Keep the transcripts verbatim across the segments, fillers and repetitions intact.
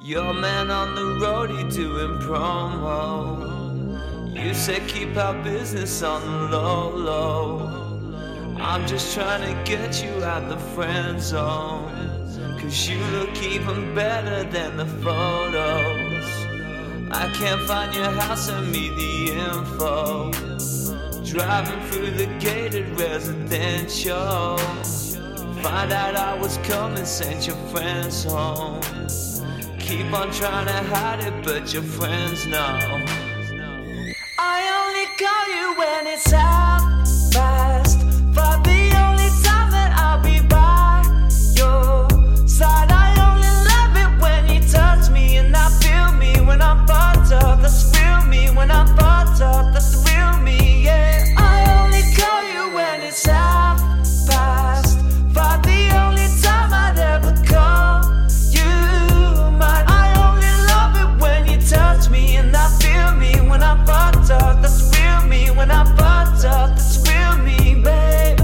Your man on the road, he doing promo. You said keep our business on the low, low. I'm just trying to get you out the friend zone, cause you look even better than the photos. I can't find your house, send me the info. Driving through the gated residential, find out I was coming, sent your friends home. Keep on trying to hide it, but your friends know. I only call you when it's half past five, the only time that I'll be by your side. I only love it when you touch me and I feel me when I'm fucked up. That's real me when I'm fucked up. That's real me, yeah. I only call you when it's half past five, the only time I'd ever call you mine. I only love it when you touch me and I feel me when I'm fucked up. That's real me when I'm fucked up. That's real me, babe.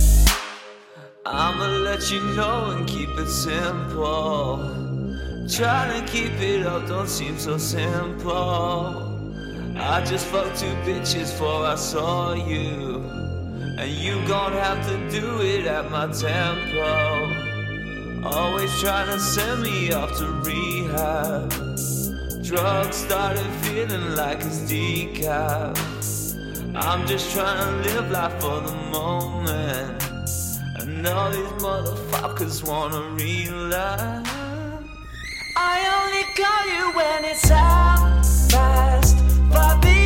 I'ma let you know and keep it simple. Trying to keep it up don't seem so simple. I just fucked two bitches before I saw you, and you gon' have to do it at my tempo. Always trying to send me off to rehab. Drugs started feeling like it's decaf. I'm just trying to live life for the moment, and all these motherfuckers wanna relive. I only call you when it's half past five.